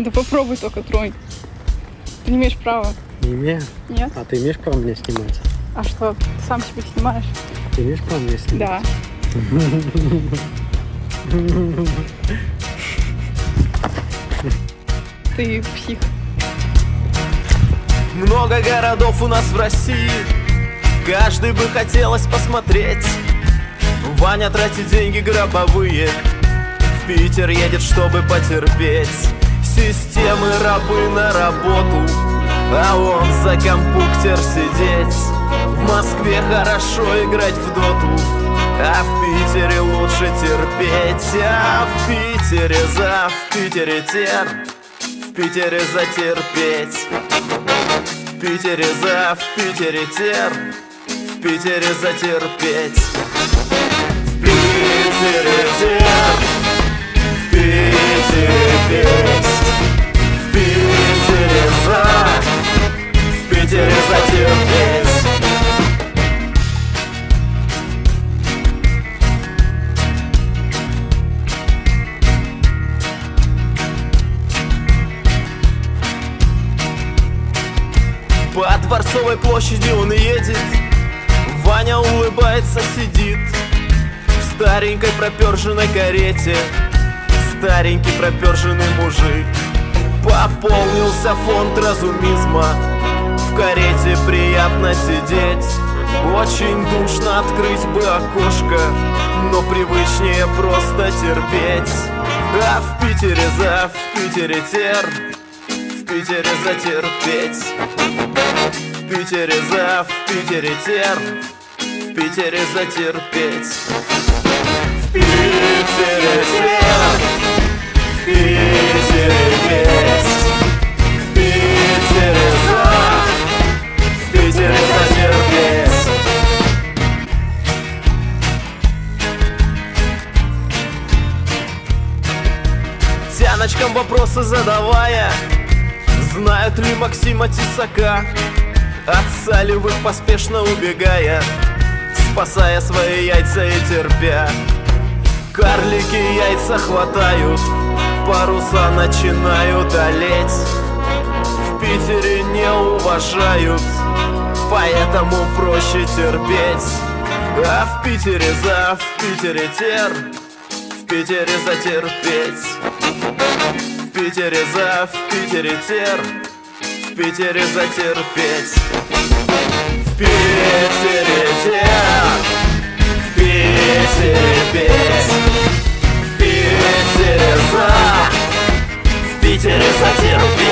Да попробуй только тронь. Ты не имеешь права. Не имею? Нет? А ты имеешь право меня снимать? А что, ты сам себя снимаешь? Ты имеешь право меня снимать? Да. Ты псих. Много городов у нас в России, каждый бы хотелось посмотреть. Ваня тратит деньги гробовые, в Питер едет, чтобы потерпеть. Системы рабы на работу, а он за компьютер сидеть. В Москве хорошо играть в доту, а в Питере лучше терпеть. А в Питере в Питере тер, в Питере затерпеть. В Питере в Питере тер, в Питере затерпеть. В Питере тер, в Питере петь. В Питере в Питере затерпеть. По Дворцовой площади он едет, Ваня улыбается, сидит в старенькой проперженной карете. Старенький проперженный мужик. Пополнился фонд разумизма, в карете приятно сидеть. Очень душно, открыть бы окошко, но привычнее просто терпеть. А в Питере в Питере тер, в Питере затерпеть. В Питере в Питере тер, в Питере затерпеть. В Питере тер, в Питере петь. В Питере в Питере затерпеть. Тяночкам вопросы задавая, знают ли Максима Тесака, от Салливых поспешно убегая, спасая свои яйца и терпя. Карлики яйца хватают, паруса начинают олеть. В Питере не уважают, поэтому проще терпеть. А в Питере в Питере тер, в Питере затерпеть. В Питере в Питере тер, в Питере затерпеть. В Питере тер, в Питере петь. В Питере в Питере затерпеть.